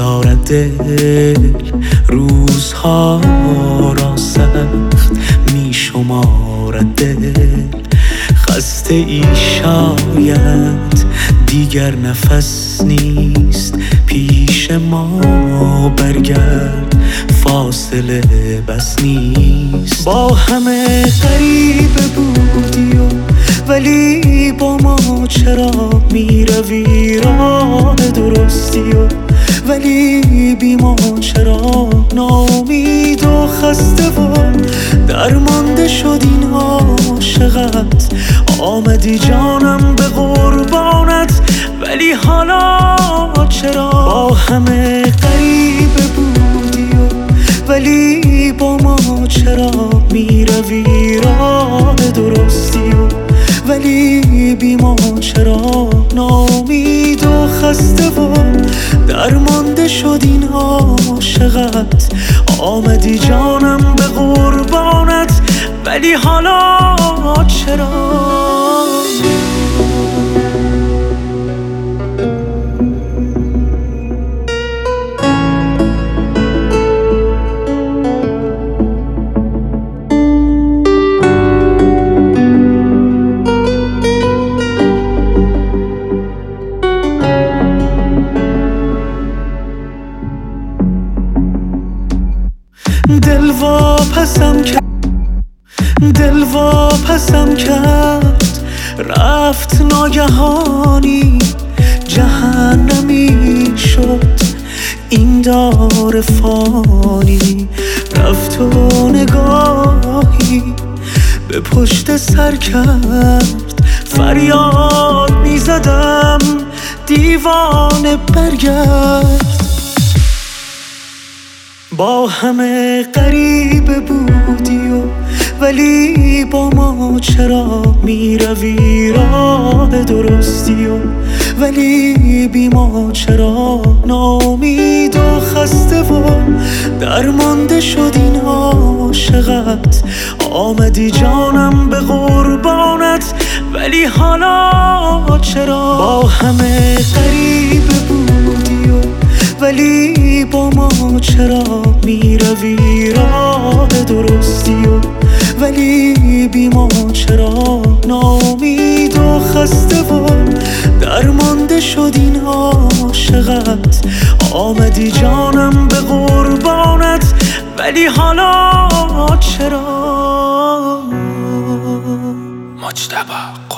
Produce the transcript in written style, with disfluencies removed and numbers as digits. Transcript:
میگذارد دل روزها را سخت میشمارد دل. خسته ای شاید دیگر نفس نیست پیش ما، برگرد فاصله بس نیست. با همه غریبه بودی ولی با ما چرا میروی راه درستی ولی بی ما چرا ناامید و خسته و درمانده شد این عاشقت. آمدی جانم به قربانت ولی حالا چرا؟ با همه غریبه بودی ولی با ما چرا میروی راه درستی ولی بی ما چرا ناامید و خسته و درمانده شد این عاشقت. آمدی جانم به قربانت ولی حالا چرا؟ دل واپسم کرد رفت ناگهانی، جهنمی شد این دار فانی. رفت و نگاهی به پشت سر کرد، فریاد میزدم دیوانه برگرد. با همه غریبه بودی ولی با ما چرا میروی راه درستی ولی بی ما چرا ناامید و خسته و درمانده شد این عاشقت. آمدی جانم به قربانت ولی حالا چرا؟ با همه غریبه بودی ولی با ما چرا میروی راه درستی ولی بی ما چرا ناامید و خسته و درمانده شد این عاشقت. آمدی جانم به قربانت ولی حالا چرا؟ مجتبی